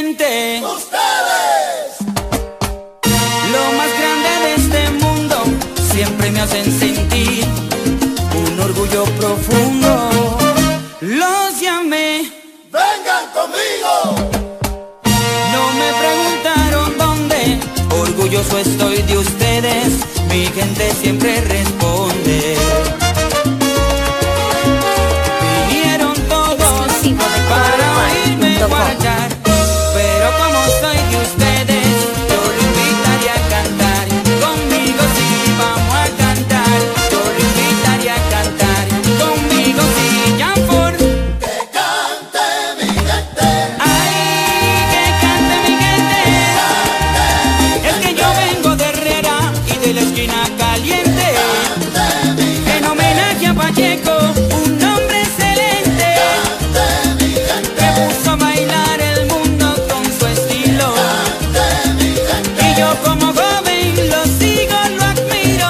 gente. ¡Ustedes! Lo más grande de este mundo siempre me hacen sentir un orgullo profundo. Los llamé, ¡vengan conmigo! no me preguntaron dónde, orgulloso estoy de ustedes, mi gente siempre responde. Vinieron todos para oírme guarachar, pero como soy de ustedes, yo lo invitaría a cantar. Conmigo sí vamos a cantar, yo lo invitaría a cantar. Conmigo sí, Janford. ¡Que cante mi gente! Ay, que cante mi gente. Es que yo vengo de Herrera y de la esquina caliente. En homenaje a Pacheco, un hombre excelente, que puso a bailar el mundo con su estilo. Y yo como joven lo sigo, lo admiro.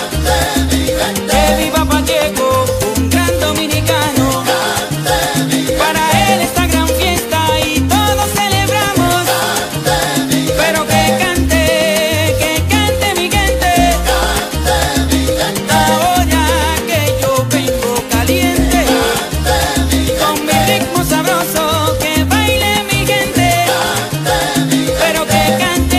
Que viva Pacheco, un gran dominicano. Para él esta gran fiesta y todos celebramos. Pero que cante mi gente. Ahora que yo vengo caliente, con mi ritmo sabroso, que baile mi gente. Pero que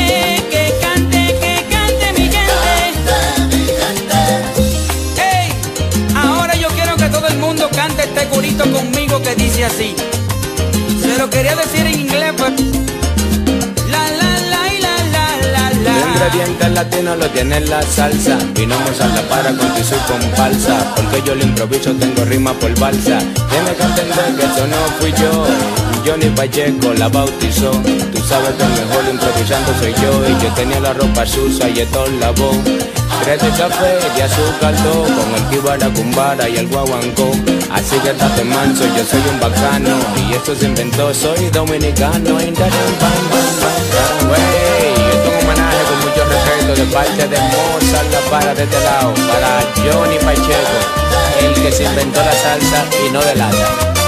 cante mi gente. Hey, ahora yo quiero que todo el mundo cante este corito conmigo que dice así. Se lo quería decir en inglés, pues. La la la y la la la Los la. ingredientes latinos lo tiene la salsa. Vinimos a la para con tu comparsa, porque yo lo improviso, tengo rima por balsa. Tienes que entender que eso no fui yo. Johnny Pacheco la bautizó. Tú sabes que el mejor improvisando soy yo. Y yo tenía la ropa sucia y esto la voz. 3 de café, de azúcar, todo, con el kibara, cumbara y el guaguancó. Así que estate manso, yo soy un bacano. Y esto se inventó, soy dominicano. Wey, esto es un homenaje con mucho respeto de parte de Mozart, la para de este lado. Para Johnny Pacheco, el que se inventó la salsa y no de lata.